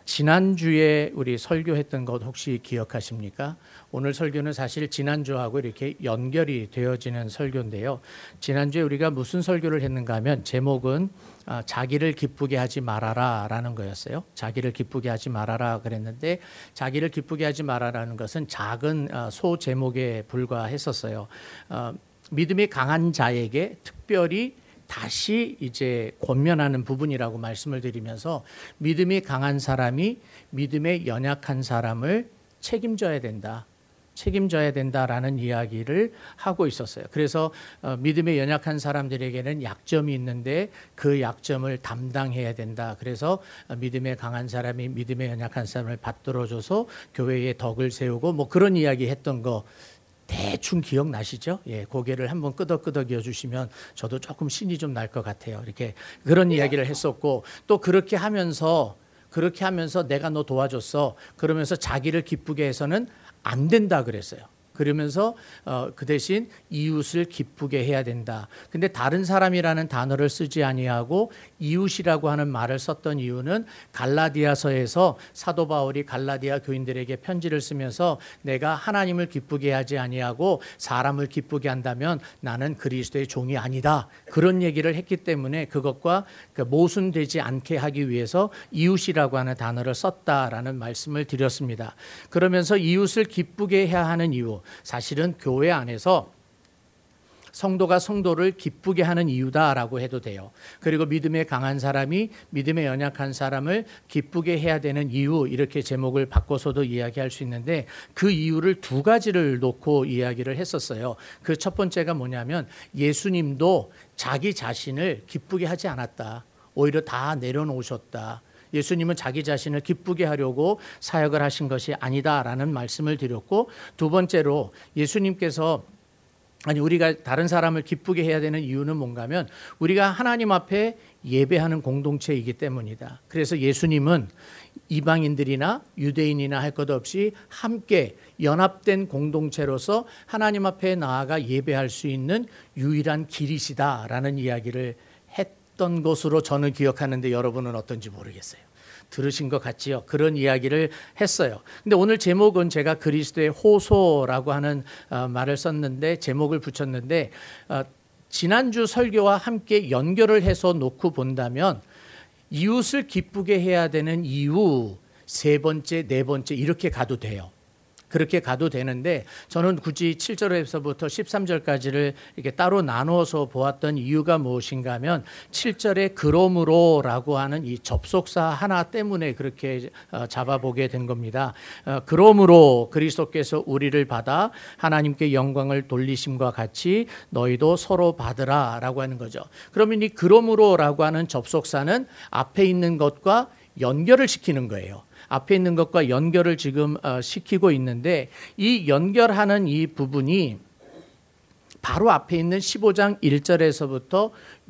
지난주에 우리 설교했던 것 혹시 기억하십니까? 오늘 설교는 사실 지난주하고 이렇게 연결이 되어지는 설교인데요. 지난주에 우리가 무슨 설교를 했는가 하면 제목은 자기를 기쁘게 하지 말아라 라는 거였어요. 자기를 기쁘게 하지 말아라 그랬는데 자기를 기쁘게 하지 말아라는 것은 작은 소제목에 불과했었어요. 믿음이 강한 자에게 특별히 다시 이제 권면하는 부분이라고 말씀을 드리면서 믿음이 강한 사람이 믿음에 연약한 사람을 책임져야 된다라는 이야기를 하고 있었어요. 그래서 믿음에 연약한 사람들에게는 약점이 있는데 그 약점을 담당해야 된다. 그래서 믿음에 강한 사람이 믿음에 연약한 사람을 받들어줘서 교회의 덕을 세우고 뭐 그런 이야기 했던 거 대충 기억나시죠? 예, 고개를 한번 끄덕끄덕여 주시면 저도 조금 신이 좀 날 것 같아요. 이렇게 그런 이야기를 했었고 또 그렇게 하면서 내가 너 도와줬어. 그러면서 자기를 기쁘게 해서는 안 된다 그랬어요. 그러면서 그 대신 이웃을 기쁘게 해야 된다. 근데 다른 사람이라는 단어를 쓰지 아니하고 이웃이라고 하는 말을 썼던 이유는 갈라디아서에서 사도 바울이 갈라디아 교인들에게 편지를 쓰면서 내가 하나님을 기쁘게 하지 아니하고 사람을 기쁘게 한다면 나는 그리스도의 종이 아니다. 그런 얘기를 했기 때문에 그것과 모순되지 않게 하기 위해서 이웃이라고 하는 단어를 썼다라는 말씀을 드렸습니다. 그러면서 이웃을 기쁘게 해야 하는 이유, 사실은 교회 안에서 성도가 성도를 기쁘게 하는 이유다라고 해도 돼요. 그리고 믿음에 강한 사람이 믿음에 연약한 사람을 기쁘게 해야 되는 이유, 이렇게 제목을 바꿔서도 이야기할 수 있는데 그 이유를 두 가지를 놓고 이야기를 했었어요. 그 첫 번째가 뭐냐면 예수님도 자기 자신을 기쁘게 하지 않았다. 오히려 다 내려놓으셨다. 예수님은 자기 자신을 기쁘게 하려고 사역을 하신 것이 아니다라는 말씀을 드렸고, 두 번째로 예수님께서 우리가 다른 사람을 기쁘게 해야 되는 이유는 뭔가 하면 우리가 하나님 앞에 예배하는 공동체이기 때문이다. 그래서 예수님은 이방인들이나 유대인이나 할 것 없이 함께 연합된 공동체로서 하나님 앞에 나아가 예배할 수 있는 유일한 길이시다라는 이야기를 했던 것으로 저는 기억하는데 여러분은 어떤지 모르겠어요. 들으신 것 같지요? 그런 이야기를 했어요. 근데 오늘 제목은 제가 그리스도의 호소라고 하는 말을 썼는데 제목을 붙였는데 지난주 설교와 함께 연결을 해서 놓고 본다면 이웃을 기쁘게 해야 되는 이유 세 번째, 네 번째 이렇게 가도 돼요. 그렇게 가도 되는데 저는 굳이 7절에서부터 13절까지를 이렇게 따로 나누어서 보았던 이유가 무엇인가 하면 7절에 그러므로라고 하는 이 접속사 하나 때문에 그렇게 잡아보게 된 겁니다. 그러므로 그리스도께서 우리를 받아 하나님께 영광을 돌리심과 같이 너희도 서로 받으라 라고 하는 거죠. 그러면 이 그러므로라고 하는 접속사는 앞에 있는 것과 연결을 시키는 거예요. 앞에 있는 것과 연결을 지금 시키고 있는데 이 연결하는 이 부분이 바로 앞에 있는 15장 1절에서부터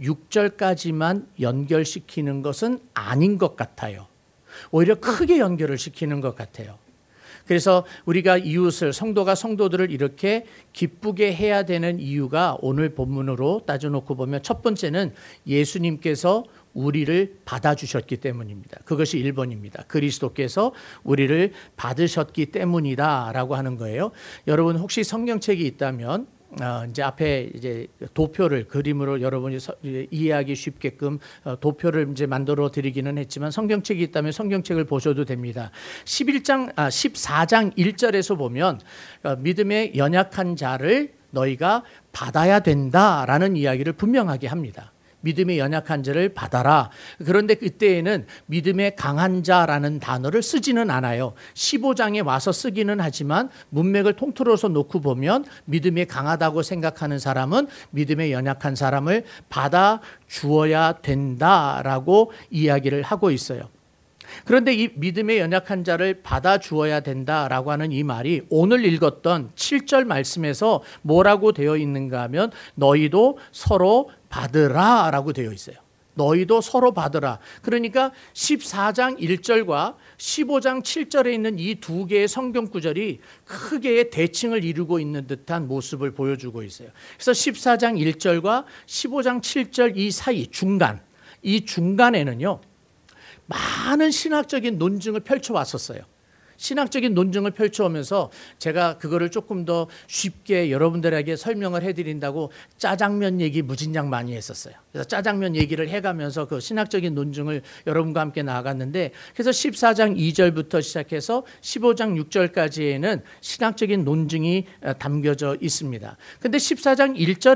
6절까지만 연결시키는 것은 아닌 것 같아요. 오히려 크게 연결을 시키는 것 같아요. 그래서 우리가 이웃을, 성도가 성도들을 이렇게 기쁘게 해야 되는 이유가 오늘 본문으로 따져놓고 보면 첫 번째는 예수님께서 우리를 받아주셨기 때문입니다. 그것이 1번입니다. 그리스도께서 우리를 받으셨기 때문이다라고 하는 거예요. 여러분 혹시 성경책이 있다면 이제 앞에 이제 도표를 그림으로 여러분이 이해하기 쉽게끔 도표를 이제 만들어 드리기는 했지만 성경책이 있다면 성경책을 보셔도 됩니다. 14장 1절에서 보면 믿음에 연약한 자를 너희가 받아야 된다라는 이야기를 분명하게 합니다. 믿음의 연약한 자를 받아라. 그런데 그때에는 믿음의 강한 자라는 단어를 쓰지는 않아요. 15장에 와서 쓰기는 하지만 문맥을 통틀어서 놓고 보면 믿음이 강하다고 생각하는 사람은 믿음의 연약한 사람을 받아 주어야 된다라고 이야기를 하고 있어요. 그런데 이 믿음의 연약한 자를 받아 주어야 된다라고 하는 이 말이 오늘 읽었던 7절 말씀에서 뭐라고 되어 있는가 하면 너희도 서로 받으라 라고 되어 있어요. 너희도 서로 받으라. 그러니까 14장 1절과 15장 7절에 있는 이 두 개의 성경 구절이 크게 대칭을 이루고 있는 듯한 모습을 보여주고 있어요. 그래서 14장 1절과 15장 7절 이 사이 이 중간에는요. 많은 신학적인 논증을 펼쳐왔었어요. 신학적인 논증을 펼쳐오면서 제가 그거를 조금 더 쉽게 여러분들에게 설명을 해드린다고 짜장면 얘기 무진장 많이 했었어요. 그래서 짜장면 얘기를 해가면서 그 신학적인 논증을 여러분과 함께 나아갔는데, 그래서 14장 2절부터 시작해서 15장 6절까지에는 신학적인 논증이 담겨져 있습니다. 근데 14장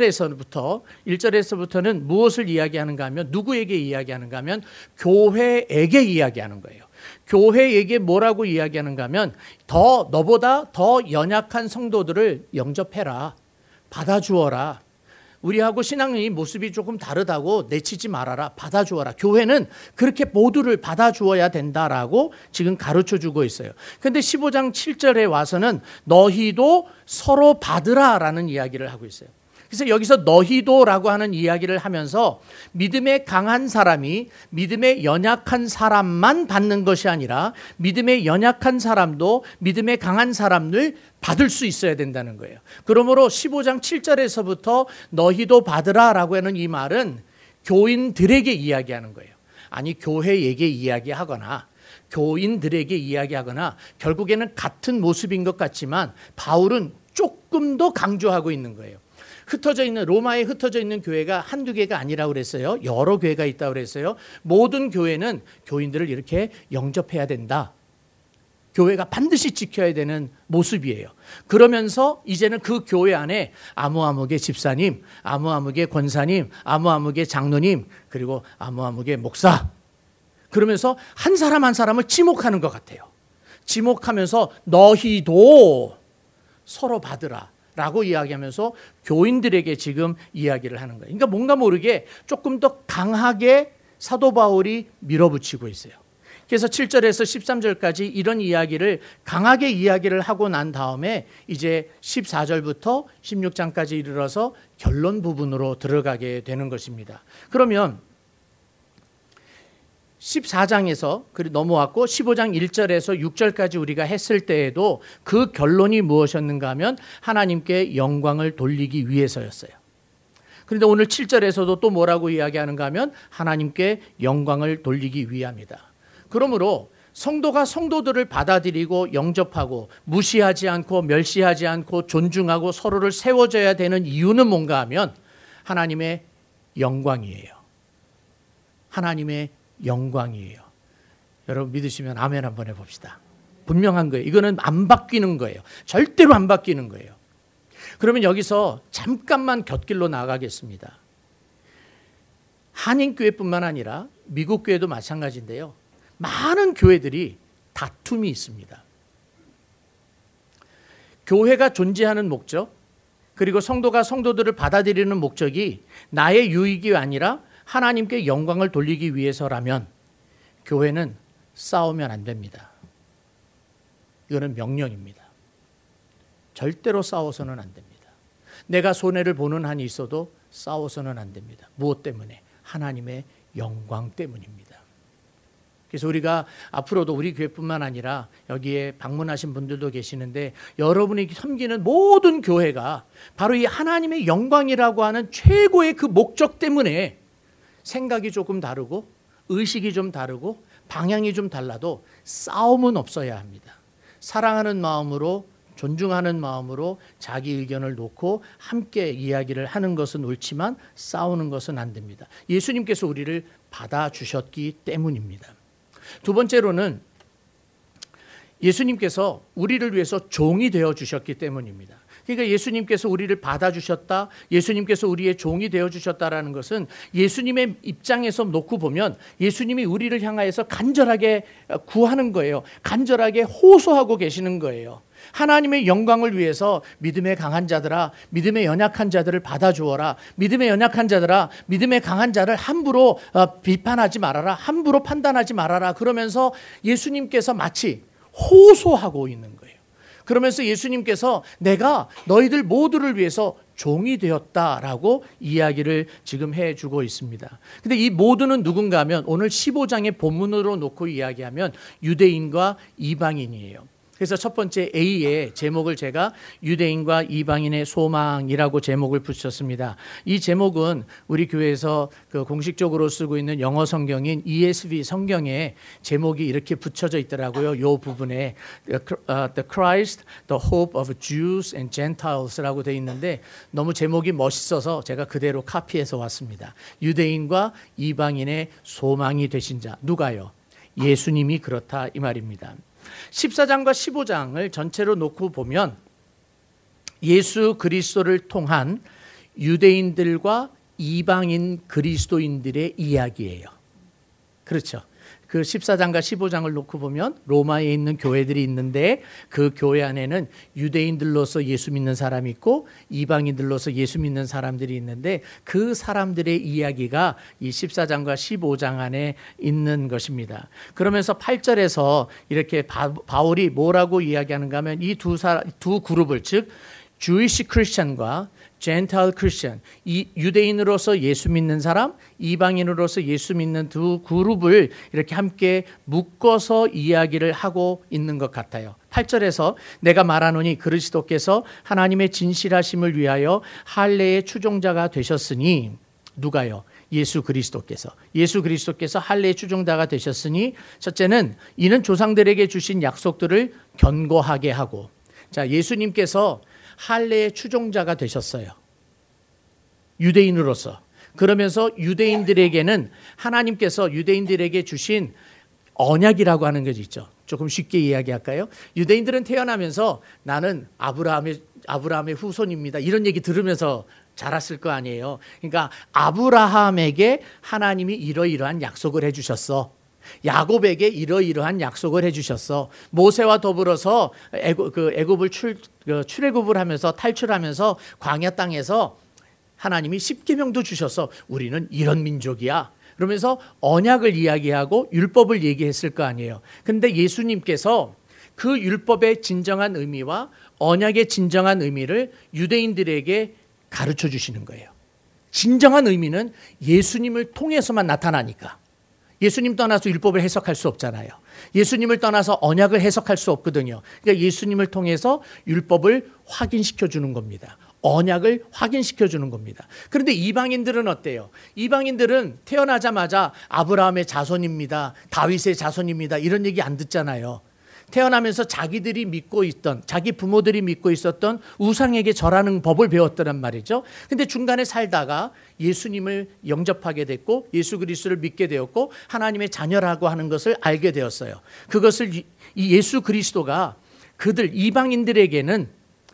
1절에서부터는 무엇을 이야기하는가 하면, 누구에게 이야기하는가 하면 교회에게 이야기하는 거예요. 교회에게 뭐라고 이야기하는가 하면, 너보다 더 연약한 성도들을 영접해라, 받아주어라. 우리하고 신앙의 모습이 조금 다르다고 내치지 말아라, 받아주어라. 교회는 그렇게 모두를 받아주어야 된다라고 지금 가르쳐주고 있어요. 그런데 15장 7절에 와서는 너희도 서로 받으라라는 이야기를 하고 있어요. 그래서 여기서 너희도라고 하는 이야기를 하면서 믿음에 강한 사람이 믿음에 연약한 사람만 받는 것이 아니라 믿음에 연약한 사람도 믿음에 강한 사람을 받을 수 있어야 된다는 거예요. 그러므로 15장 7절에서부터 너희도 받으라라고 하는 이 말은 교인들에게 이야기하는 거예요. 아니, 교회에게 이야기하거나 교인들에게 이야기하거나 결국에는 같은 모습인 것 같지만 바울은 조금 더 강조하고 있는 거예요. 로마에 흩어져 있는 교회가 한두 개가 아니라고 그랬어요. 여러 교회가 있다고 그랬어요. 모든 교회는 교인들을 이렇게 영접해야 된다. 교회가 반드시 지켜야 되는 모습이에요. 그러면서 이제는 그 교회 안에 아무아무개 집사님, 아무아무개 권사님, 아무아무개 장로님, 그리고 아무아무개 목사, 그러면서 한 사람 한 사람을 지목하는 것 같아요. 지목하면서 너희도 서로 받으라 라고 이야기하면서 교인들에게 지금 이야기를 하는 거예요. 그러니까 뭔가 모르게 조금 더 강하게 사도 바울이 밀어붙이고 있어요. 그래서 7절에서 13절까지 이런 이야기를 강하게 이야기를 하고 난 다음에 이제 14절부터 16장까지 이르러서 결론 부분으로 들어가게 되는 것입니다. 그러면 14장에서 넘어왔고 15장 1절에서 6절까지 우리가 했을 때에도 그 결론이 무엇이었는가 하면 하나님께 영광을 돌리기 위해서였어요. 그런데 오늘 7절에서도 또 뭐라고 이야기하는가 하면 하나님께 영광을 돌리기 위함이다. 그러므로 성도가 성도들을 받아들이고 영접하고 무시하지 않고 멸시하지 않고 존중하고 서로를 세워줘야 되는 이유는 뭔가 하면 하나님의 영광이에요. 하나님의 영광이에요. 여러분 믿으시면 아멘 한번 해봅시다. 분명한 거예요. 이거는 안 바뀌는 거예요. 절대로 안 바뀌는 거예요. 그러면 여기서 잠깐만 곁길로 나가겠습니다. 한인교회뿐만 아니라 미국 교회도 마찬가지인데요. 많은 교회들이 다툼이 있습니다. 교회가 존재하는 목적, 그리고 성도가 성도들을 받아들이는 목적이 나의 유익이 아니라 하나님께 영광을 돌리기 위해서라면 교회는 싸우면 안 됩니다. 이거는 명령입니다. 절대로 싸워서는 안 됩니다. 내가 손해를 보는 한이 있어도 싸워서는 안 됩니다. 무엇 때문에? 하나님의 영광 때문입니다. 그래서 우리가 앞으로도 우리 교회뿐만 아니라 여기에 방문하신 분들도 계시는데 여러분이 섬기는 모든 교회가 바로 이 하나님의 영광이라고 하는 최고의 그 목적 때문에 생각이 조금 다르고 의식이 좀 다르고 방향이 좀 달라도 싸움은 없어야 합니다. 사랑하는 마음으로, 존중하는 마음으로 자기 의견을 놓고 함께 이야기를 하는 것은 옳지만 싸우는 것은 안 됩니다. 예수님께서 우리를 받아주셨기 때문입니다. 두 번째로는 예수님께서 우리를 위해서 종이 되어주셨기 때문입니다. 그러니까 예수님께서 우리를 받아주셨다, 예수님께서 우리의 종이 되어주셨다라는 것은 예수님의 입장에서 놓고 보면 예수님이 우리를 향하여서 간절하게 구하는 거예요. 간절하게 호소하고 계시는 거예요. 하나님의 영광을 위해서 믿음의 강한 자들아, 믿음의 연약한 자들을 받아주어라. 믿음의 연약한 자들아, 믿음의 강한 자를 함부로 비판하지 말아라. 함부로 판단하지 말아라. 그러면서 예수님께서 마치 호소하고 있는 거예요. 그러면서 예수님께서 내가 너희들 모두를 위해서 종이 되었다라고 이야기를 지금 해주고 있습니다. 근데 이 모두는 누군가 하면 오늘 15장의 본문으로 놓고 이야기하면 유대인과 이방인이에요. 그래서 첫 번째 A의 제목을 제가 유대인과 이방인의 소망이라고 제목을 붙였습니다. 이 제목은 우리 교회에서 공식적으로 쓰고 있는 영어 성경인 ESV 성경에 제목이 이렇게 붙여져 있더라고요. 이 부분에 The Christ, the Hope of Jews and Gentiles라고 되어 있는데 너무 제목이 멋있어서 제가 그대로 카피해서 왔습니다. 유대인과 이방인의 소망이 되신 자. 누가요? 예수님이 그렇다 이 말입니다. 14장과 15장을 전체로 놓고 보면 예수 그리스도를 통한 유대인들과 이방인 그리스도인들의 이야기예요. 그렇죠. 그 14장과 15장을 놓고 보면 로마에 있는 교회들이 있는데 그 교회 안에는 유대인들로서 예수 믿는 사람이 있고 이방인들로서 예수 믿는 사람들이 있는데 그 사람들의 이야기가 이 14장과 15장 안에 있는 것입니다. 그러면서 8절에서 이렇게 바울이 뭐라고 이야기하는가 하면 이 두 그룹을 즉 Jewish Christian과 Gentile Christian, 이 유대인으로서 예수 믿는 사람, 이방인으로서 예수 믿는 두 그룹을 이렇게 함께 묶어서 이야기를 하고 있는 것 같아요. 8절에서 내가 말하노니 그리스도께서 하나님의 진실하심을 위하여 할례의 추종자가 되셨으니 누가요? 예수 그리스도께서 할례의 추종자가 되셨으니 첫째는 이는 조상들에게 주신 약속들을 견고하게 하고 자 예수님께서 할례의 추종자가 되셨어요. 유대인으로서. 그러면서 유대인들에게는 하나님께서 유대인들에게 주신 언약이라고 하는 것이 있죠. 조금 쉽게 이야기할까요? 유대인들은 태어나면서 나는 아브라함의 후손입니다. 이런 얘기 들으면서 자랐을 거 아니에요. 그러니까 아브라함에게 하나님이 이러이러한 약속을 해주셨어. 야곱에게 이러이러한 약속을 해주셨어. 모세와 더불어서 애굽을 출애굽을 하면서 탈출하면서 광야 땅에서 하나님이 십계명도 주셔서 우리는 이런 민족이야. 그러면서 언약을 이야기하고 율법을 얘기했을 거 아니에요. 그런데 예수님께서 그 율법의 진정한 의미와 언약의 진정한 의미를 유대인들에게 가르쳐 주시는 거예요. 진정한 의미는 예수님을 통해서만 나타나니까. 예수님 떠나서 율법을 해석할 수 없잖아요. 예수님을 떠나서 언약을 해석할 수 없거든요. 그러니까 예수님을 통해서 율법을 확인시켜 주는 겁니다. 언약을 확인시켜 주는 겁니다. 그런데 이방인들은 어때요? 이방인들은 태어나자마자 아브라함의 자손입니다. 다윗의 자손입니다. 이런 얘기 안 듣잖아요. 태어나면서 자기들이 믿고 있던 자기 부모들이 믿고 있었던 우상에게 절하는 법을 배웠더란 말이죠. 근데 중간에 살다가 예수님을 영접하게 됐고 예수 그리스도를 믿게 되었고 하나님의 자녀라고 하는 것을 알게 되었어요. 그것을 이 예수 그리스도가 그들 이방인들에게는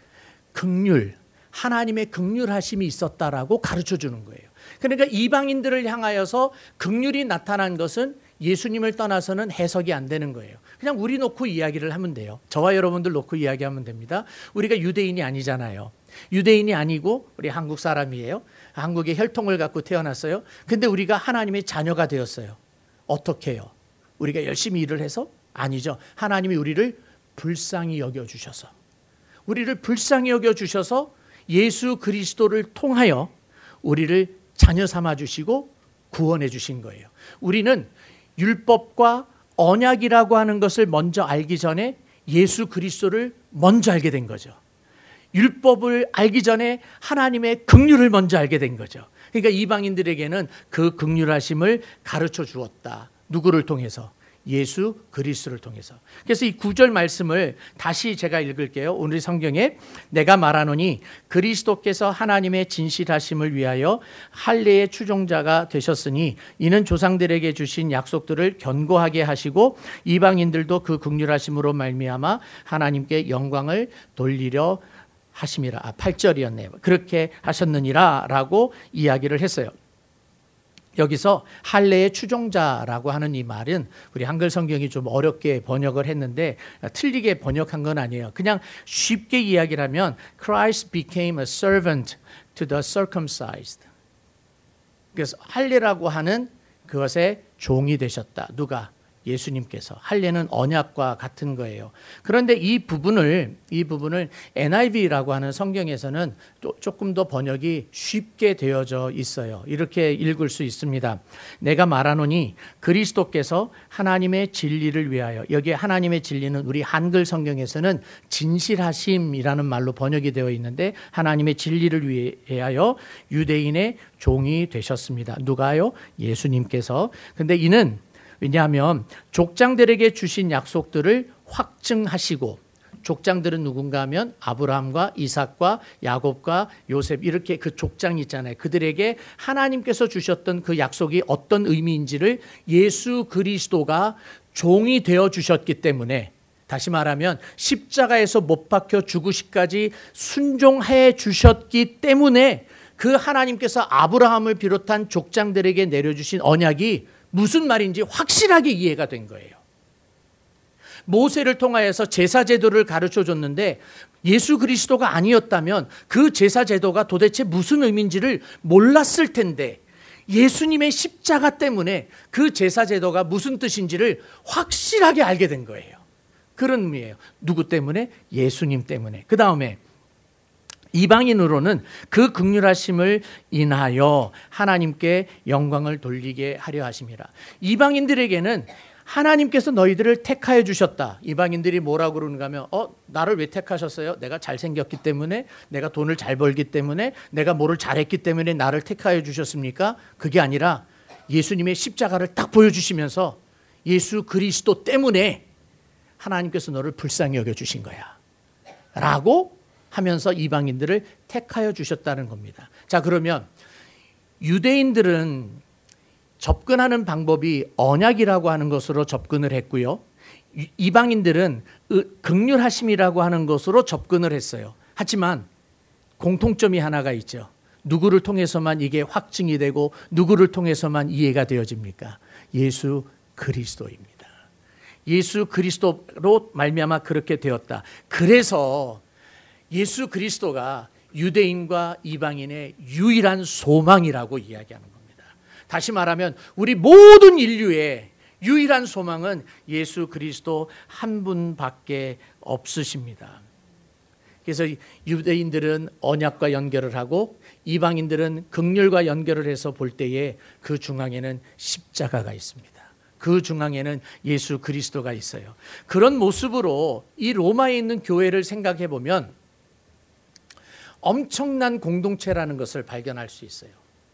긍휼 하나님의 긍휼하심이 있었다라고 가르쳐 주는 거예요. 그러니까 이방인들을 향하여서 긍휼이 나타난 것은 예수님을 떠나서는 해석이 안 되는 거예요. 그냥 우리 놓고 이야기를 하면 돼요. 저와 여러분들 놓고 이야기하면 됩니다. 우리가 유대인이 아니잖아요. 유대인이 아니고 우리 한국 사람이에요. 한국의 혈통을 갖고 태어났어요. 근데 우리가 하나님의 자녀가 되었어요. 어떻게 해요? 우리가 열심히 일을 해서? 아니죠. 하나님이 우리를 불쌍히 여겨주셔서 우리를 불쌍히 여겨주셔서 예수 그리스도를 통하여 우리를 자녀 삼아주시고 구원해 주신 거예요. 우리는 율법과 언약이라고 하는 것을 먼저 알기 전에 예수 그리스도를 먼저 알게 된 거죠. 율법을 알기 전에 하나님의 긍휼을 먼저 알게 된 거죠. 그러니까 이방인들에게는 그 긍휼하심을 가르쳐 주었다. 누구를 통해서? 예수 그리스도를 통해서. 그래서 이 9절 말씀을 다시 제가 읽을게요. 오늘 성경에 내가 말하노니 그리스도께서 하나님의 진실하심을 위하여 할례의 추종자가 되셨으니 이는 조상들에게 주신 약속들을 견고하게 하시고 이방인들도 그 긍휼하심으로 말미암아 하나님께 영광을 돌리려 하심이라. 8절이었네요. 그렇게 하셨느니라 라고 이야기를 했어요. 여기서 할례의 추종자라고 하는 이 말은 우리 한글 성경이 좀 어렵게 번역을 했는데 틀리게 번역한 건 아니에요. 그냥 쉽게 이야기를 하면 Christ became a servant to the circumcised. 그래서 할례라고 하는 그것의 종이 되셨다. 누가? 예수님께서. 할례는 언약과 같은 거예요. 그런데 이 부분을 NIV라고 하는 성경에서는 또 조금 더 번역이 쉽게 되어져 있어요. 이렇게 읽을 수 있습니다. 내가 말하노니 그리스도께서 하나님의 진리를 위하여, 여기에 하나님의 진리는 우리 한글 성경에서는 진실하심이라는 말로 번역이 되어 있는데, 하나님의 진리를 위하여 유대인의 종이 되셨습니다. 누가요? 예수님께서. 근데 이는 왜냐하면 족장들에게 주신 약속들을 확증하시고, 족장들은 누군가 하면 아브라함과 이삭과 야곱과 요셉, 이렇게 그 족장이 있잖아요. 그들에게 하나님께서 주셨던 그 약속이 어떤 의미인지를 예수 그리스도가 종이 되어 주셨기 때문에, 다시 말하면 십자가에서 못 박혀 죽으시기까지 순종해 주셨기 때문에 그 하나님께서 아브라함을 비롯한 족장들에게 내려주신 언약이 무슨 말인지 확실하게 이해가 된 거예요. 모세를 통하여서 제사 제도를 가르쳐 줬는데 예수 그리스도가 아니었다면 그 제사 제도가 도대체 무슨 의미인지를 몰랐을 텐데, 예수님의 십자가 때문에 그 제사 제도가 무슨 뜻인지를 확실하게 알게 된 거예요. 그런 의미예요. 누구 때문에? 예수님 때문에. 그 다음에 이방인으로는 그 긍휼하심을 인하여 하나님께 영광을 돌리게 하려 하심이라. 이방인들에게는 하나님께서 너희들을 택하여 주셨다. 이방인들이 뭐라고 그러는가 하면 나를 왜 택하셨어요? 내가 잘생겼기 때문에, 내가 돈을 잘 벌기 때문에, 내가 뭐를 잘했기 때문에 나를 택하여 주셨습니까? 그게 아니라 예수님의 십자가를 딱 보여주시면서 예수 그리스도 때문에 하나님께서 너를 불쌍히 여겨주신 거야 라고 하면서 이방인들을 택하여 주셨다는 겁니다. 자, 그러면 유대인들은 접근하는 방법이 언약이라고 하는 것으로 접근을 했고요. 이방인들은 긍휼하심이라고 하는 것으로 접근을 했어요. 하지만 공통점이 하나가 있죠. 누구를 통해서만 이게 확증이 되고 누구를 통해서만 이해가 되어집니까? 예수 그리스도입니다. 예수 그리스도로 말미암아 그렇게 되었다. 그래서 예수 그리스도가 유대인과 이방인의 유일한 소망이라고 이야기하는 겁니다. 다시 말하면 우리 모든 인류의 유일한 소망은 예수 그리스도 한 분밖에 없으십니다. 그래서 유대인들은 언약과 연결을 하고 이방인들은 긍휼과 연결을 해서 볼 때에 그 중앙에는 십자가가 있습니다. 그 중앙에는 예수 그리스도가 있어요. 그런 모습으로 이 로마에 있는 교회를 생각해 보면 엄청난 공동체라는 것을 발견할 수 있어요.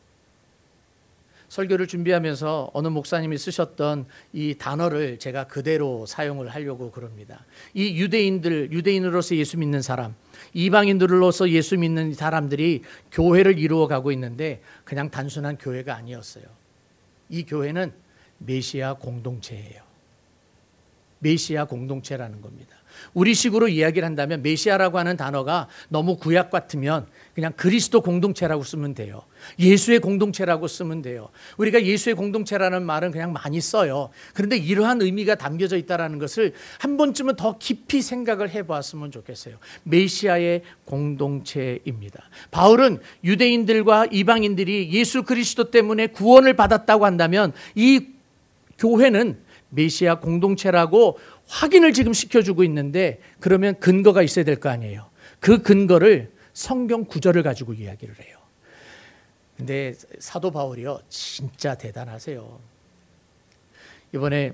설교를 준비하면서 어느 목사님이 쓰셨던 이 단어를 제가 그대로 사용을 하려고 그럽니다. 이 유대인으로서 예수 믿는 사람, 이방인들로서 예수 믿는 사람들이 교회를 이루어가고 있는데 그냥 단순한 교회가 아니었어요. 이 교회는 메시아 공동체예요. 메시아 공동체라는 겁니다. 우리식으로 이야기를 한다면 메시아라고 하는 단어가 너무 구약 같으면 그냥 그리스도 공동체라고 쓰면 돼요. 예수의 공동체라고 쓰면 돼요. 우리가 예수의 공동체라는 말은 그냥 많이 써요. 그런데 이러한 의미가 담겨져 있다는 것을 한 번쯤은 더 깊이 생각을 해보았으면 좋겠어요. 메시아의 공동체입니다. 바울은 유대인들과 이방인들이 예수 그리스도 때문에 구원을 받았다고 한다면 이 교회는 메시아 공동체라고 확인을 지금 시켜주고 있는데, 그러면 근거가 있어야 될 거 아니에요. 그 근거를 성경 구절을 가지고 이야기를 해요. 근데 사도 바울이요, 진짜 대단하세요. 이번에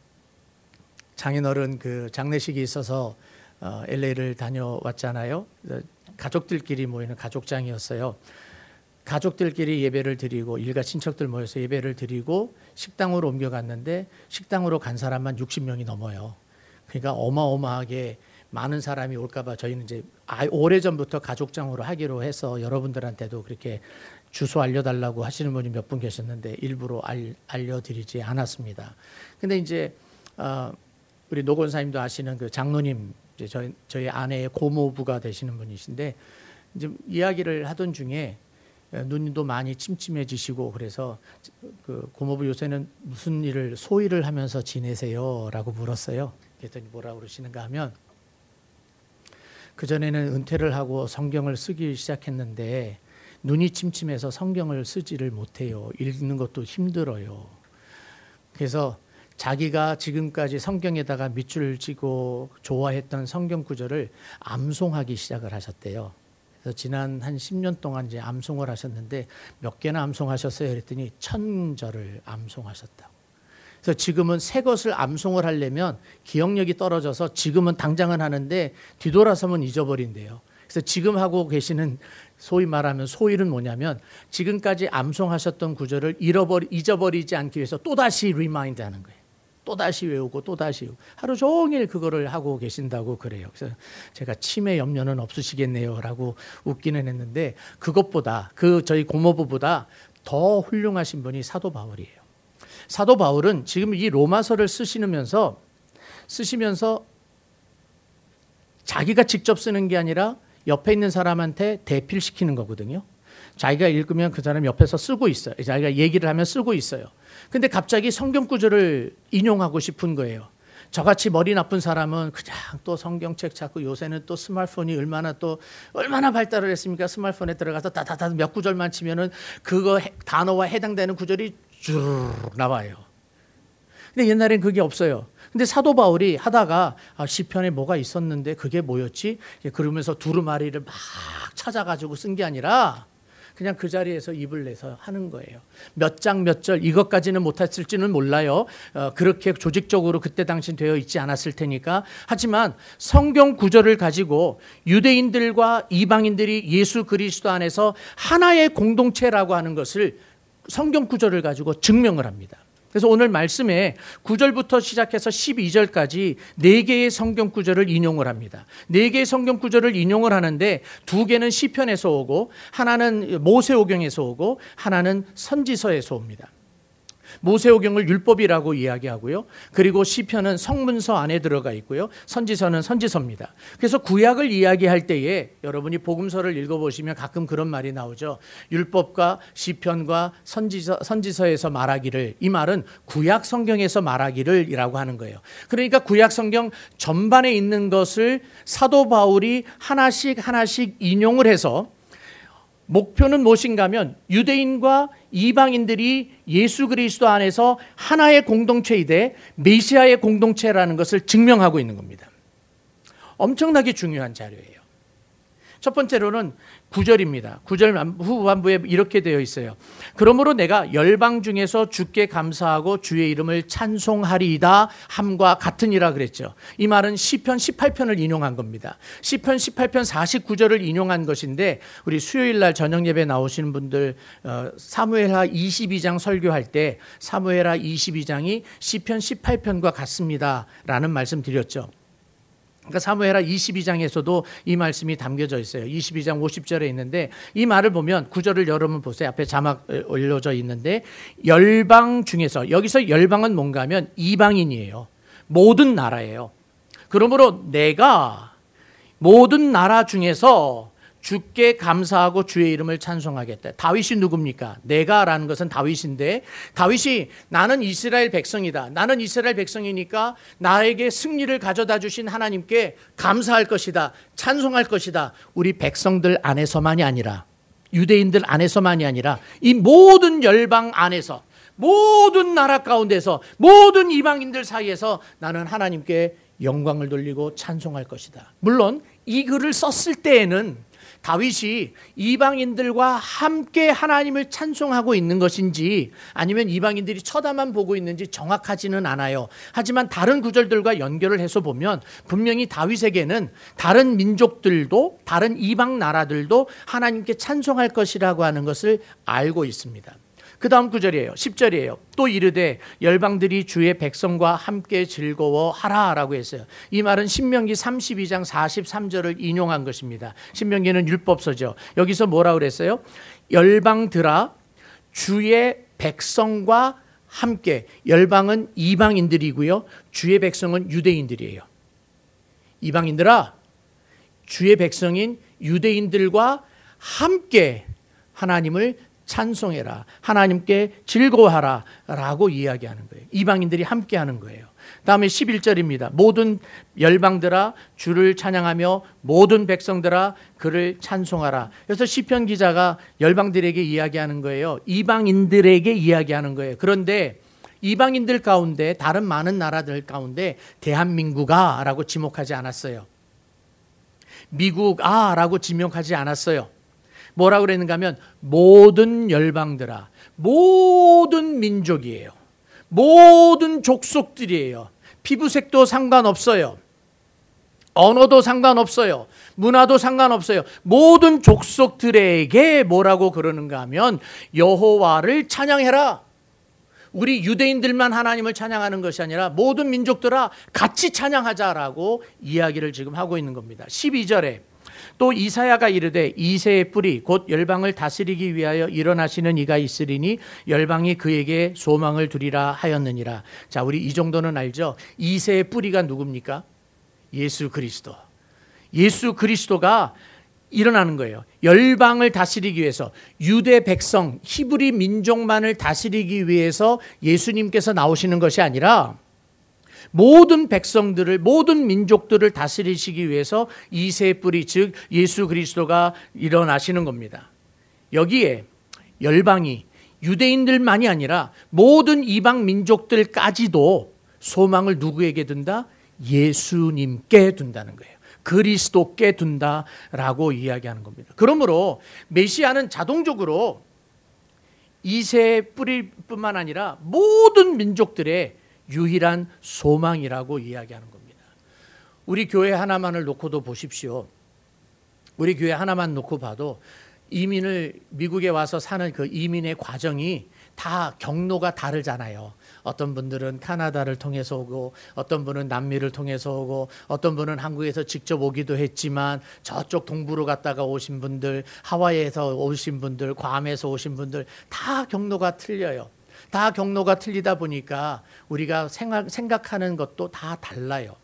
장인어른 그 장례식이 있어서 LA를 다녀왔잖아요. 가족들끼리 모이는 가족장이었어요. 가족들끼리 예배를 드리고 일가 친척들 모여서 예배를 드리고 식당으로 옮겨갔는데 식당으로 간 사람만 60명이 넘어요. 그러니까 어마어마하게 많은 사람이 올까 봐 저희는 이제 오래전부터 가족장으로 하기로 해서 여러분들한테도 그렇게 주소 알려달라고 하시는 분이 몇 분 계셨는데 일부러 알려드리지 않았습니다. 근데 이제 우리 노 권사님도 아시는 그 장로님, 이제 저희 아내의 고모부가 되시는 분이신데 이제 이야기를 하던 중에 눈도 많이 침침해지시고 그래서 그 고모부 요새는 무슨 일을 소일을 하면서 지내세요? 라고 물었어요. 그랬더니 뭐라고 그러시는가 하면 그전에는 은퇴를 하고 성경을 쓰기 시작했는데 눈이 침침해서 성경을 쓰지를 못해요. 읽는 것도 힘들어요. 그래서 자기가 지금까지 성경에다가 밑줄 치고 좋아했던 성경 구절을 암송하기 시작을 하셨대요. 그래서 지난 한 10년 동안 이제 암송을 하셨는데 몇 개나 암송하셨어요? 그랬더니 1000절을 암송하셨다고. 그래서 지금은 새 것을 암송을 하려면 기억력이 떨어져서 지금은 당장은 하는데 뒤돌아서면 잊어버린대요. 그래서 지금 하고 계시는 소위 말하면 소일은 뭐냐면 지금까지 암송하셨던 구절을 잊어버리지 않기 위해서 또다시 리마인드 하는 거예요. 또다시 외우고 또다시 외우고 하루 종일 그거를 하고 계신다고 그래요. 그래서 제가 치매 염려는 없으시겠네요 라고 웃기는 했는데 그것보다 저희 고모부보다 더 훌륭하신 분이 사도 바울이에요. 사도 바울은 지금 이 로마서를 쓰시면서 자기가 직접 쓰는 게 아니라 옆에 있는 사람한테 대필시키는 거거든요. 자기가 읽으면 그 사람 옆에서 쓰고 있어요. 자기가 얘기를 하면 쓰고 있어요. 근데 갑자기 성경 구절을 인용하고 싶은 거예요. 저같이 머리 나쁜 사람은 그냥 또 성경책 찾고 요새는 또 스마트폰이 얼마나 발달을 했습니까? 스마트폰에 들어가서 다다다 몇 구절만 치면은 그거 단어와 해당되는 구절이 쭉 나와요. 근데 옛날엔 그게 없어요. 근데 사도 바울이 하다가 시편에 뭐가 있었는데 그게 뭐였지? 그러면서 두루마리를 막 찾아가지고 쓴 게 아니라 그냥 그 자리에서 입을 내서 하는 거예요. 몇 장 몇 절 이것까지는 못했을지는 몰라요. 그렇게 조직적으로 그때 당시 되어 있지 않았을 테니까. 하지만 성경 구절을 가지고 유대인들과 이방인들이 예수 그리스도 안에서 하나의 공동체라고 하는 것을 성경 구절을 가지고 증명을 합니다. 그래서 오늘 말씀에 9절부터 시작해서 12절까지 4개의 성경 구절을 인용을 합니다. 4개의 성경 구절을 인용을 하는데 2개는 시편에서 오고 하나는 모세오경에서 오고 하나는 선지서에서 옵니다. 모세오경을 율법이라고 이야기하고요. 그리고 시편은 성문서 안에 들어가 있고요. 선지서는 선지서입니다. 그래서 구약을 이야기할 때에 여러분이 복음서를 읽어보시면 가끔 그런 말이 나오죠. 율법과 시편과 선지서에서 말하기를, 이 말은 구약 성경에서 말하기를 이라고 하는 거예요. 그러니까 구약 성경 전반에 있는 것을 사도 바울이 하나씩 인용을 해서 목표는 무엇인가 하면 유대인과 이방인들이 예수 그리스도 안에서 하나의 공동체이되 메시아의 공동체라는 것을 증명하고 있는 겁니다. 엄청나게 중요한 자료예요. 첫 번째로는 9절입니다. 9절 후반부에 이렇게 되어 있어요. 그러므로 내가 열방 중에서 주께 감사하고 주의 이름을 찬송하리이다 함과 같으니라 그랬죠. 이 말은 시편 18편을 인용한 겁니다. 시편 18편 49절을 인용한 것인데 우리 수요일 날 저녁 예배 나오시는 분들 사무엘하 22장 설교할 때 사무엘하 22장이 시편 18편과 같습니다라는 말씀 드렸죠. 그러니까 사무엘하 22장에서도 이 말씀이 담겨져 있어요. 22장 50절에 있는데 이 말을 보면 9절을 여러분 보세요. 앞에 자막 올려져 있는데 열방 중에서, 여기서 열방은 뭔가 하면 이방인이에요. 모든 나라예요. 그러므로 내가 모든 나라 중에서 주께 감사하고 주의 이름을 찬송하겠다. 다윗이 누굽니까? 내가라는 것은 다윗인데 다윗이 나는 이스라엘 백성이다. 나는 이스라엘 백성이니까 나에게 승리를 가져다 주신 하나님께 감사할 것이다. 찬송할 것이다. 우리 백성들 안에서만이 아니라 유대인들 안에서만이 아니라 이 모든 열방 안에서 모든 나라 가운데서 모든 이방인들 사이에서 나는 하나님께 영광을 돌리고 찬송할 것이다. 물론 이 글을 썼을 때에는 다윗이 이방인들과 함께 하나님을 찬송하고 있는 것인지 아니면 이방인들이 쳐다만 보고 있는지 정확하지는 않아요. 하지만 다른 구절들과 연결을 해서 보면 분명히 다윗에게는 다른 민족들도 다른 이방 나라들도 하나님께 찬송할 것이라고 하는 것을 알고 있습니다. 그 다음 구절이에요. 10절이에요. 또 이르되 열방들이 주의 백성과 함께 즐거워하라 라고 했어요. 이 말은 신명기 32장 43절을 인용한 것입니다. 신명기는 율법서죠. 여기서 뭐라고 그랬어요? 열방들아 주의 백성과 함께. 열방은 이방인들이고요. 주의 백성은 유대인들이에요. 이방인들아 주의 백성인 유대인들과 함께 하나님을 찬송해라. 하나님께 즐거워하라 라고 이야기하는 거예요. 이방인들이 함께 하는 거예요. 다음에 11절입니다. 모든 열방들아 주를 찬양하며 모든 백성들아 그를 찬송하라. 그래서 시편 기자가 열방들에게 이야기하는 거예요. 이방인들에게 이야기하는 거예요. 그런데 이방인들 가운데 다른 많은 나라들 가운데 대한민국아 라고 지목하지 않았어요. 미국아 라고 지목하지 않았어요. 뭐라고 그랬는가 하면 모든 열방들아, 모든 민족이에요. 모든 족속들이에요. 피부색도 상관없어요. 언어도 상관없어요. 문화도 상관없어요. 모든 족속들에게 뭐라고 그러는가 하면 여호와를 찬양해라. 우리 유대인들만 하나님을 찬양하는 것이 아니라 모든 민족들아 같이 찬양하자라고 이야기를 지금 하고 있는 겁니다. 12절에 또 이사야가 이르되 이새의 뿌리 곧 열방을 다스리기 위하여 일어나시는 이가 있으리니 열방이 그에게 소망을 두리라 하였느니라. 자, 우리 이 정도는 알죠? 이새의 뿌리가 누굽니까? 예수 그리스도. 예수 그리스도가 일어나는 거예요. 열방을 다스리기 위해서, 유대 백성 히브리 민족만을 다스리기 위해서 예수님께서 나오시는 것이 아니라 모든 백성들을, 모든 민족들을 다스리시기 위해서 이새의 뿌리, 즉 예수 그리스도가 일어나시는 겁니다. 여기에 열방이 유대인들만이 아니라 모든 이방 민족들까지도 소망을 누구에게 둔다? 예수님께 둔다는 거예요. 그리스도께 둔다라고 이야기하는 겁니다. 그러므로 메시아는 자동적으로 이새의 뿌리뿐만 아니라 모든 민족들의 유일한 소망이라고 이야기하는 겁니다. 우리 교회 하나만을 놓고도 보십시오. 우리 교회 하나만 놓고 봐도 이민을 미국에 와서 사는 그 이민의 과정이 다 경로가 다르잖아요. 어떤 분들은 카나다를 통해서 오고, 어떤 분은 남미를 통해서 오고, 어떤 분은 한국에서 직접 오기도 했지만 저쪽 동부로 갔다가 오신 분들, 하와이에서 오신 분들, 괌에서 오신 분들 다 경로가 틀려요. 다 경로가 틀리다 보니까 우리가 생각하는 것도 다 달라요.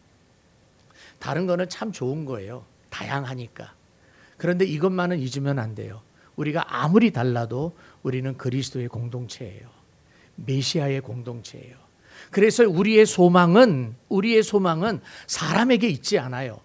다른 거는 참 좋은 거예요. 다양하니까. 그런데 이것만은 잊으면 안 돼요. 우리가 아무리 달라도 우리는 그리스도의 공동체예요. 메시아의 공동체예요. 그래서 우리의 소망은 사람에게 있지 않아요.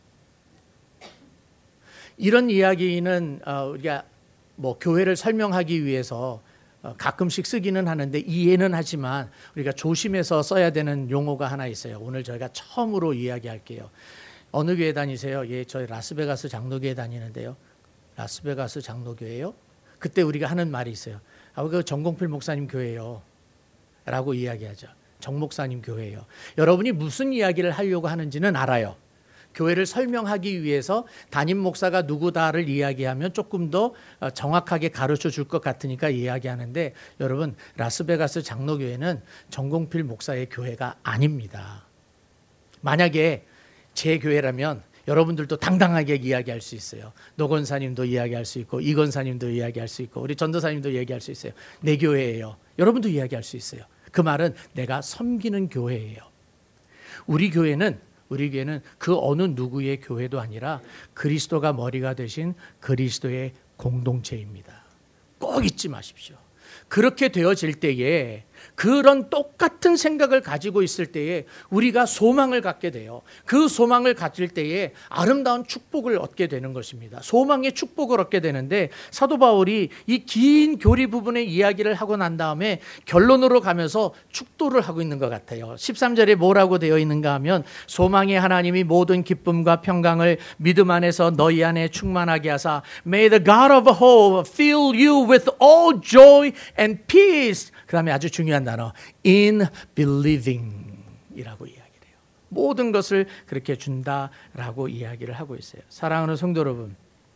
이런 이야기는 우리가 교회를 설명하기 위해서 가끔씩 쓰기는 하는데 이해는 하지만 우리가 조심해서 써야 되는 용어가 하나 있어요. 오늘 저희가 처음으로 이야기할게요. 어느 교회 다니세요? 예, 저희 라스베가스 장로교회 다니는데요. 라스베가스 장로교회요? 그때 우리가 하는 말이 있어요. 그 정공필 목사님 교회요 라고 이야기하죠. 정 목사님 교회요. 여러분이 무슨 이야기를 하려고 하는지는 알아요. 교회를 설명하기 위해서 담임 목사가 누구다를 이야기하면 조금 더 정확하게 가르쳐 줄 것 같으니까 이야기하는데, 여러분 라스베가스 장로교회는 정공필 목사의 교회가 아닙니다. 만약에 제 교회라면 여러분들도 당당하게 이야기할 수 있어요. 노 권사님도 이야기할 수 있고, 이 권사님도 이야기할 수 있고, 우리 전도사님도 얘기할 수 있어요. 내 교회예요. 여러분도 이야기할 수 있어요. 그 말은 내가 섬기는 교회예요. 우리 교회는 그 어느 누구의 교회도 아니라 그리스도가 머리가 되신 그리스도의 공동체입니다. 꼭 잊지 마십시오. 그렇게 되어질 때에, 그런 똑같은 생각을 가지고 있을 때에 우리가 소망을 갖게 돼요. 그 소망을 가질 때에 아름다운 축복을 얻게 되는 것입니다. 소망의 축복을 얻게 되는데, 사도 바울이 이 긴 교리 부분의 이야기를 하고 난 다음에 결론으로 가면서 축도를 하고 있는 것 같아요. 13절에 뭐라고 되어 있는가 하면, 소망의 하나님이 모든 기쁨과 평강을 믿음 안에서 너희 안에 충만하게 하사 May the God of hope fill you with all joy and peace. 그 다음에 아주 중요한 단어 in believing 이라고 이야기를 해요. 모든 것을 그렇게 준다라고 이야기를 하고 있어요. 사랑하는 성도 여러분,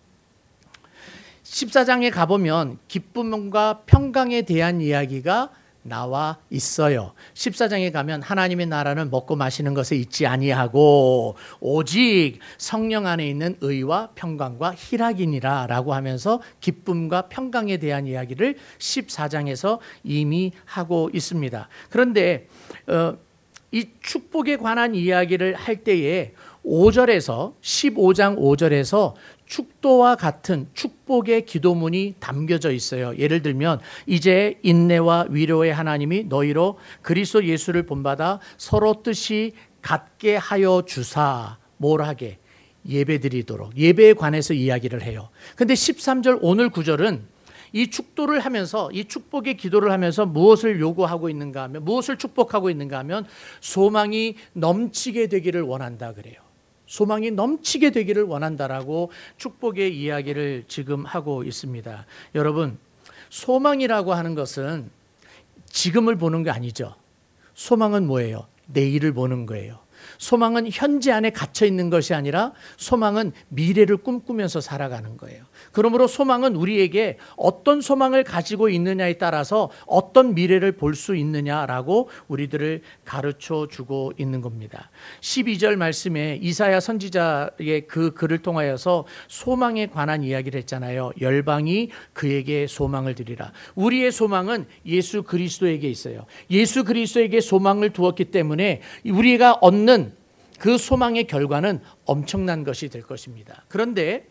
14장에 가보면 기쁨과 평강에 대한 이야기가 나와 있어요. 14장에 가면 하나님의 나라는 먹고 마시는 것에 있지 아니하고 오직 성령 안에 있는 의와 평강과 희락이니라 라고 하면서 기쁨과 평강에 대한 이야기를 14장에서 이미 하고 있습니다. 그런데 이 축복에 관한 이야기를 할 때에 5절에서 15장 5절에서 축도와 같은 축복의 기도문이 담겨져 있어요. 예를 들면 이제 인내와 위로의 하나님이 너희로 그리스도 예수를 본받아 서로 뜻이 같게 하여 주사 뭘 하게? 예배드리도록, 예배에 관해서 이야기를 해요. 근데 13절 오늘 구절은 이 축도를 하면서, 이 축복의 기도를 하면서 무엇을 요구하고 있는가 하면, 무엇을 축복하고 있는가 하면 소망이 넘치게 되기를 원한다 그래요. 소망이 넘치게 되기를 원한다라고 축복의 이야기를 지금 하고 있습니다. 여러분, 소망이라고 하는 것은 지금을 보는 게 아니죠. 소망은 뭐예요? 내일을 보는 거예요. 소망은 현재 안에 갇혀 있는 것이 아니라 소망은 미래를 꿈꾸면서 살아가는 거예요. 그러므로 소망은 우리에게 어떤 소망을 가지고 있느냐에 따라서 어떤 미래를 볼 수 있느냐라고 우리들을 가르쳐 주고 있는 겁니다. 12절 말씀에 이사야 선지자의 그 글을 통하여서 소망에 관한 이야기를 했잖아요. 열방이 그에게 소망을 드리라. 우리의 소망은 예수 그리스도에게 있어요. 예수 그리스도에게 소망을 두었기 때문에 우리가 얻는 그 소망의 결과는 엄청난 것이 될 것입니다. 그런데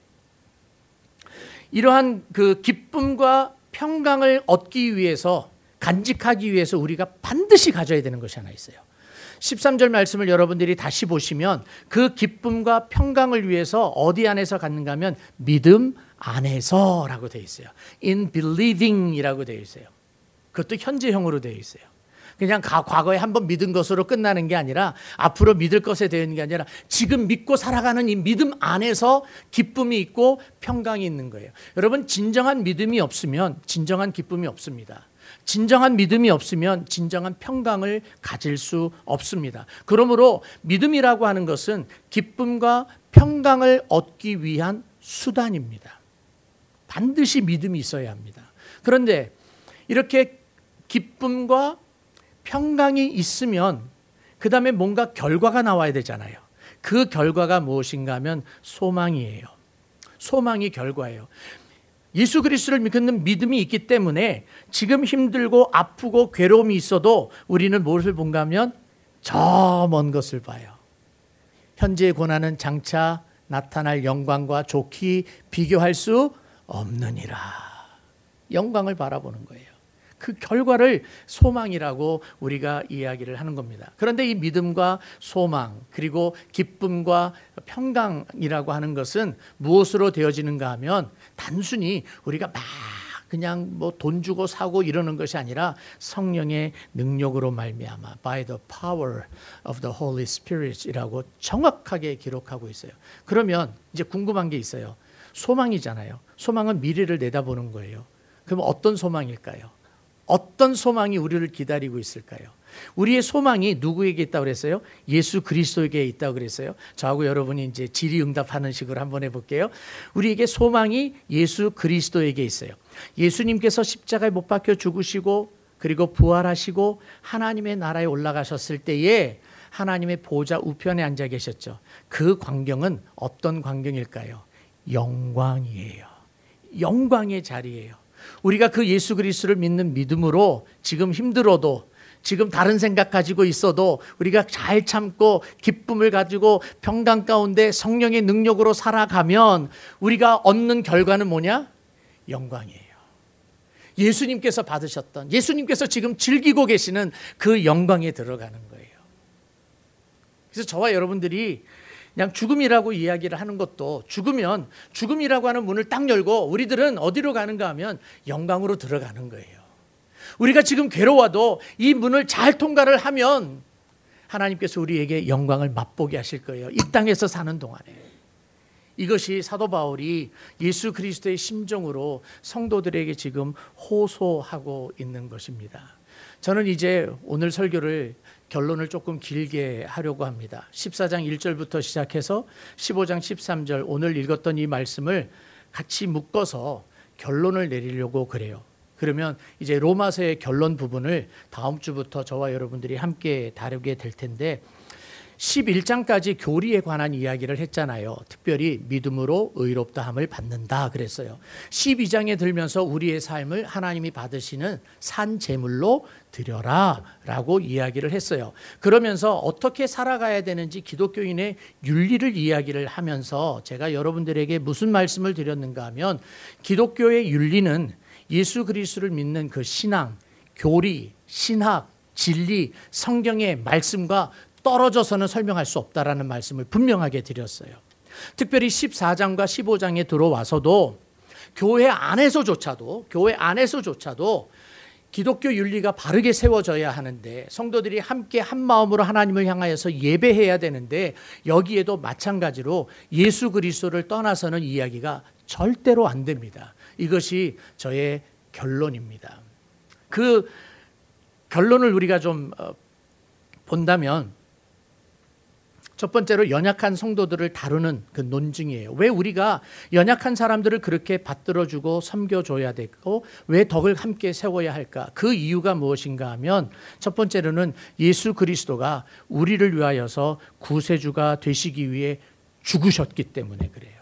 이러한 그 기쁨과 평강을 얻기 위해서, 간직하기 위해서 우리가 반드시 가져야 되는 것이 하나 있어요. 13절 말씀을 여러분들이 다시 보시면 그 기쁨과 평강을 위해서 어디 안에서 갖는가 하면 믿음 안에서라고 되어 있어요. In believing이라고 되어 있어요. 그것도 현재형으로 되어 있어요. 그냥 과거에 한번 믿은 것으로 끝나는 게 아니라 앞으로 믿을 것에 되는 게 아니라 지금 믿고 살아가는 이 믿음 안에서 기쁨이 있고 평강이 있는 거예요. 여러분, 진정한 믿음이 없으면 진정한 기쁨이 없습니다. 진정한 믿음이 없으면 진정한 평강을 가질 수 없습니다. 그러므로 믿음이라고 하는 것은 기쁨과 평강을 얻기 위한 수단입니다. 반드시 믿음이 있어야 합니다. 그런데 이렇게 기쁨과 평강이 있으면 그 다음에 뭔가 결과가 나와야 되잖아요. 그 결과가 무엇인가 하면 소망이에요. 소망이 결과예요. 예수 그리스도를 믿는 믿음이 있기 때문에 지금 힘들고 아프고 괴로움이 있어도 우리는 무엇을 본가 하면 저 먼 것을 봐요. 현재의 고난은 장차 나타날 영광과 좋게 비교할 수 없느니라. 영광을 바라보는 거예요. 그 결과를 소망이라고 우리가 이야기를 하는 겁니다. 그런데 이 믿음과 소망 그리고 기쁨과 평강이라고 하는 것은 무엇으로 되어지는가 하면 단순히 우리가 막 그냥 뭐 돈 주고 사고 이러는 것이 아니라 성령의 능력으로 말미암아 by the power of the Holy Spirit이라고 정확하게 기록하고 있어요. 그러면 이제 궁금한 게 있어요. 소망이잖아요. 소망은 미래를 내다보는 거예요. 그럼 어떤 소망일까요? 어떤 소망이 우리를 기다리고 있을까요? 우리의 소망이 누구에게 있다고 그랬어요? 예수 그리스도에게 있다고 그랬어요. 저하고 여러분이 이제 질의응답하는 식으로 한번 해볼게요. 우리에게 소망이 예수 그리스도에게 있어요. 예수님께서 십자가에 못 박혀 죽으시고 그리고 부활하시고 하나님의 나라에 올라가셨을 때에 하나님의 보좌 우편에 앉아 계셨죠. 그 광경은 어떤 광경일까요? 영광이에요. 영광의 자리예요. 우리가 그 예수 그리스도를 믿는 믿음으로 지금 힘들어도 지금 다른 생각 가지고 있어도 우리가 잘 참고 기쁨을 가지고 평강 가운데 성령의 능력으로 살아가면 우리가 얻는 결과는 뭐냐? 영광이에요. 예수님께서 받으셨던, 예수님께서 지금 즐기고 계시는 그 영광에 들어가는 거예요. 그래서 저와 여러분들이 그냥 죽음이라고 이야기를 하는 것도 죽으면 죽음이라고 하는 문을 딱 열고 우리들은 어디로 가는가 하면 영광으로 들어가는 거예요. 우리가 지금 괴로워도 이 문을 잘 통과를 하면 하나님께서 우리에게 영광을 맛보게 하실 거예요. 이 땅에서 사는 동안에. 이것이 사도 바울이 예수 그리스도의 심정으로 성도들에게 지금 호소하고 있는 것입니다. 저는 이제 오늘 설교를 결론을 조금 길게 하려고 합니다. 14장 1절부터 시작해서 15장 13절 오늘 읽었던 이 말씀을 같이 묶어서 결론을 내리려고 그래요. 그러면 이제 로마서의 결론 부분을 다음 주부터 저와 여러분들이 함께 다루게 될 텐데 11장까지 교리에 관한 이야기를 했잖아요. 특별히 믿음으로 의롭다함을 받는다 그랬어요. 12장에 들면서 우리의 삶을 하나님이 받으시는 산 제물로 드려라 라고 이야기를 했어요. 그러면서 어떻게 살아가야 되는지 기독교인의 윤리를 이야기를 하면서 제가 여러분들에게 무슨 말씀을 드렸는가 하면 기독교의 윤리는 예수 그리스도를 믿는 그 신앙, 교리, 신학, 진리, 성경의 말씀과 떨어져서는 설명할 수 없다라는 말씀을 분명하게 드렸어요. 특별히 14장과 15장에 들어와서도 교회 안에서조차도 기독교 윤리가 바르게 세워져야 하는데, 성도들이 함께 한 마음으로 하나님을 향하여서 예배해야 되는데, 여기에도 마찬가지로 예수 그리스도를 떠나서는 이야기가 절대로 안 됩니다. 이것이 저의 결론입니다. 그 결론을 우리가 좀 본다면, 첫 번째로 연약한 성도들을 다루는 그 논증이에요. 왜 우리가 연약한 사람들을 그렇게 받들어주고 섬겨줘야 되고 왜 덕을 함께 세워야 할까? 그 이유가 무엇인가 하면, 첫 번째로는 예수 그리스도가 우리를 위하여서 구세주가 되시기 위해 죽으셨기 때문에 그래요.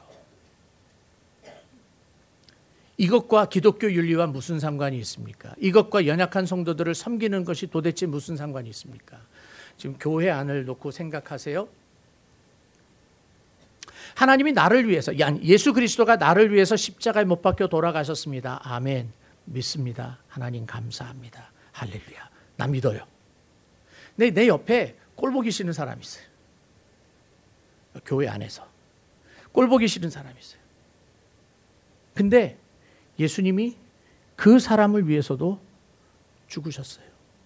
이것과 기독교 윤리와 무슨 상관이 있습니까? 이것과 연약한 성도들을 섬기는 것이 도대체 무슨 상관이 있습니까? 지금 교회 안을 놓고 생각하세요. 하나님이 나를 위해서, 예수 그리스도가 나를 위해서 십자가에 못 박혀 돌아가셨습니다. 아멘. 믿습니다. 하나님 감사합니다. 할렐루야. 나 믿어요. 내 옆에 꼴보기 싫은 사람이 있어요. 교회 안에서 꼴보기 싫은 사람이 있어요. 근데 예수님이 그 사람을 위해서도 죽으셨어요.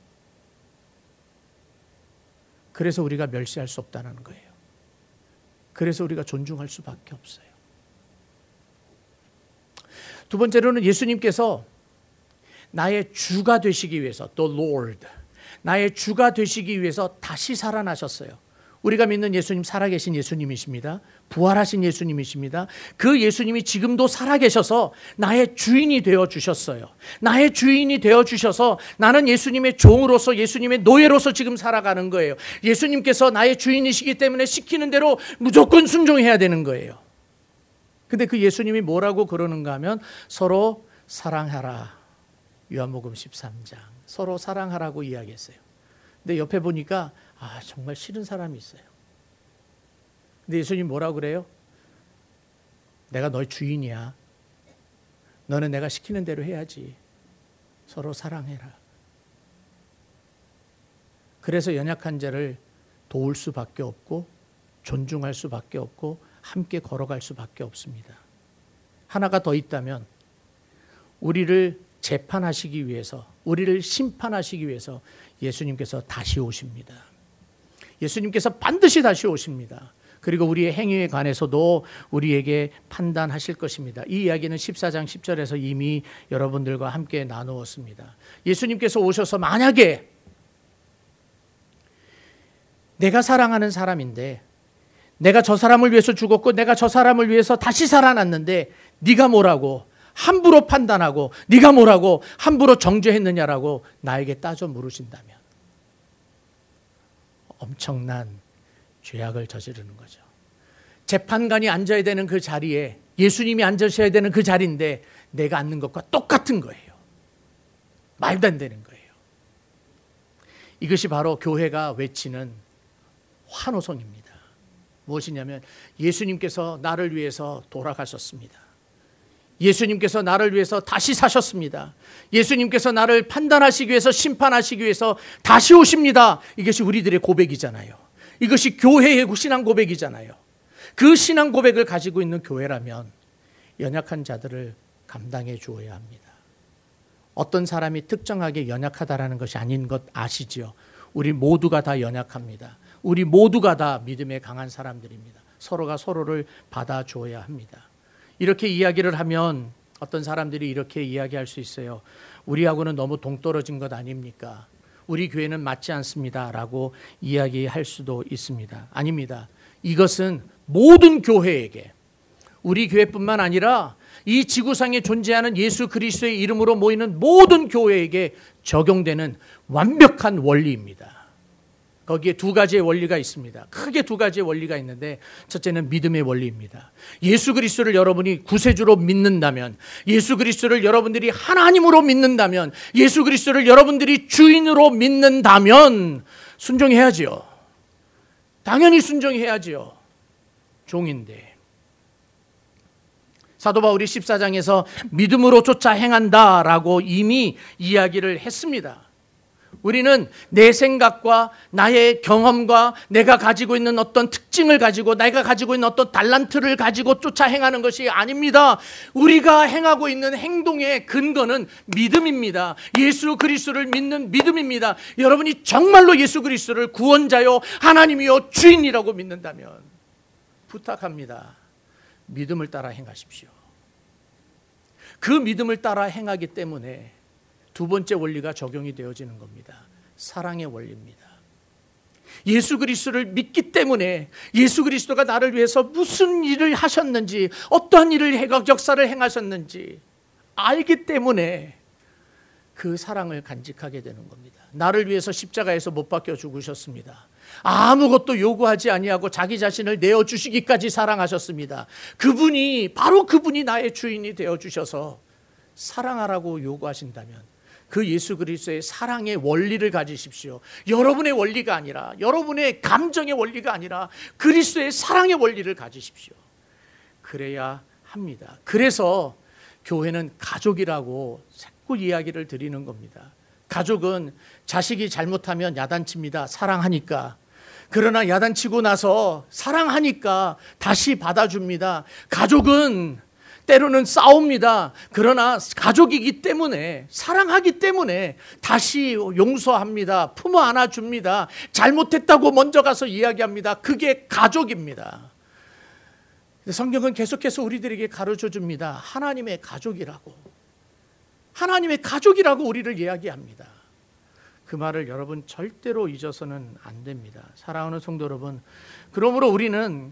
그래서 우리가 멸시할 수 없다는 거예요. 그래서 우리가 존중할 수밖에 없어요. 두 번째로는 예수님께서 나의 주가 되시기 위해서, the Lord, 나의 주가 되시기 위해서 다시 살아나셨어요. 우리가 믿는 예수님 살아계신 예수님이십니다. 부활하신 예수님이십니다. 그 예수님이 지금도 살아계셔서 나의 주인이 되어주셨어요. 나의 주인이 되어주셔서 나는 예수님의 종으로서, 예수님의 노예로서 지금 살아가는 거예요. 예수님께서 나의 주인이시기 때문에 시키는 대로 무조건 순종해야 되는 거예요. 근데 그 예수님이 뭐라고 그러는가 하면, 서로 사랑하라. 요한복음 13장. 서로 사랑하라고 이야기했어요. 근데 옆에 보니까 정말 싫은 사람이 있어요. 근데 예수님 뭐라고 그래요? 내가 너의 주인이야. 너는 내가 시키는 대로 해야지. 서로 사랑해라. 그래서 연약한 자를 도울 수밖에 없고 존중할 수밖에 없고 함께 걸어갈 수밖에 없습니다. 하나가 더 있다면, 우리를 재판하시기 위해서, 우리를 심판하시기 위해서 예수님께서 다시 오십니다. 예수님께서 반드시 다시 오십니다. 그리고 우리의 행위에 관해서도 우리에게 판단하실 것입니다. 이 이야기는 14장 10절에서 이미 여러분들과 함께 나누었습니다. 예수님께서 오셔서 만약에 내가 사랑하는 사람인데, 내가 저 사람을 위해서 죽었고 내가 저 사람을 위해서 다시 살아났는데 네가 뭐라고 함부로 판단하고 네가 뭐라고 함부로 정죄했느냐라고 나에게 따져 물으신다면 엄청난 죄악을 저지르는 거죠. 재판관이 앉아야 되는 그 자리에 예수님이 앉으셔야 되는 그 자리인데 내가 앉는 것과 똑같은 거예요. 말도 안 되는 거예요. 이것이 바로 교회가 외치는 환호성입니다. 무엇이냐면, 예수님께서 나를 위해서 돌아가셨습니다. 예수님께서 나를 위해서 다시 사셨습니다. 예수님께서 나를 판단하시기 위해서, 심판하시기 위해서 다시 오십니다. 이것이 우리들의 고백이잖아요. 이것이 교회의 신앙 고백이잖아요. 그 신앙 고백을 가지고 있는 교회라면 연약한 자들을 감당해 주어야 합니다. 어떤 사람이 특정하게 연약하다라는 것이 아닌 것 아시지요? 우리 모두가 다 연약합니다. 우리 모두가 다 믿음에 강한 사람들입니다. 서로가 서로를 받아줘야 합니다. 이렇게 이야기를 하면 어떤 사람들이 이렇게 이야기할 수 있어요. 우리하고는 너무 동떨어진 것 아닙니까? 우리 교회는 맞지 않습니다. 라고 이야기할 수도 있습니다. 아닙니다. 이것은 모든 교회에게, 우리 교회뿐만 아니라 이 지구상에 존재하는 예수 그리스도의 이름으로 모이는 모든 교회에게 적용되는 완벽한 원리입니다. 거기에 두 가지의 원리가 있습니다. 크게 두 가지의 원리가 있는데, 첫째는 믿음의 원리입니다. 예수 그리스도를 여러분이 구세주로 믿는다면, 예수 그리스도를 여러분들이 하나님으로 믿는다면, 예수 그리스도를 여러분들이 주인으로 믿는다면 순종해야지요. 당연히 순종해야지요. 종인데. 사도 바울이 14장에서 믿음으로 쫓아 행한다라고 이미 이야기를 했습니다. 우리는 내 생각과 나의 경험과 내가 가지고 있는 어떤 특징을 가지고 내가 가지고 있는 어떤 달란트를 가지고 쫓아 행하는 것이 아닙니다. 우리가 행하고 있는 행동의 근거는 믿음입니다. 예수 그리스도를 믿는 믿음입니다. 여러분이 정말로 예수 그리스도를 구원자요 하나님이요 주인이라고 믿는다면 부탁합니다. 믿음을 따라 행하십시오. 그 믿음을 따라 행하기 때문에 두 번째 원리가 적용이 되어지는 겁니다. 사랑의 원리입니다. 예수 그리스도를 믿기 때문에 예수 그리스도가 나를 위해서 무슨 일을 하셨는지 어떠한 일을 역사를 행하셨는지 알기 때문에 그 사랑을 간직하게 되는 겁니다. 나를 위해서 십자가에서 못 박혀 죽으셨습니다. 아무것도 요구하지 아니하고 자기 자신을 내어주시기까지 사랑하셨습니다. 바로 그분이 나의 주인이 되어주셔서 사랑하라고 요구하신다면 그 예수 그리스도의 사랑의 원리를 가지십시오. 여러분의 원리가 아니라, 여러분의 감정의 원리가 아니라 그리스도의 사랑의 원리를 가지십시오. 그래야 합니다. 그래서 교회는 가족이라고 자꾸 이야기를 드리는 겁니다. 가족은 자식이 잘못하면 야단칩니다. 사랑하니까. 그러나 야단치고 나서 사랑하니까 다시 받아줍니다. 가족은 때로는 싸웁니다. 그러나 가족이기 때문에, 사랑하기 때문에 다시 용서합니다. 품어 안아줍니다. 잘못했다고 먼저 가서 이야기합니다. 그게 가족입니다. 성경은 계속해서 우리들에게 가르쳐 줍니다. 하나님의 가족이라고. 하나님의 가족이라고 우리를 이야기합니다. 그 말을 여러분 절대로 잊어서는 안 됩니다. 사랑하는 성도 여러분, 그러므로 우리는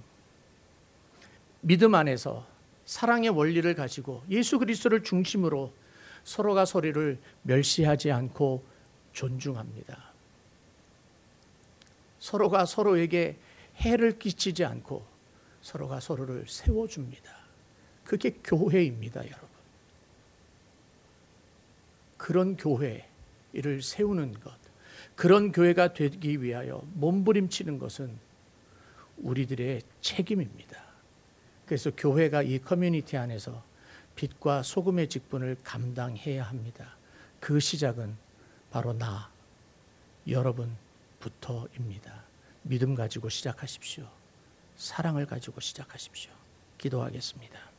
믿음 안에서 사랑의 원리를 가지고 예수 그리스도를 중심으로 서로가 서로를 멸시하지 않고 존중합니다. 서로가 서로에게 해를 끼치지 않고 서로가 서로를 세워줍니다. 그게 교회입니다, 여러분. 그런 교회를 세우는 것, 그런 교회가 되기 위하여 몸부림치는 것은 우리들의 책임입니다. 그래서 교회가 이 커뮤니티 안에서 빛과 소금의 직분을 감당해야 합니다. 그 시작은 바로 여러분부터입니다. 믿음 가지고 시작하십시오. 사랑을 가지고 시작하십시오. 기도하겠습니다.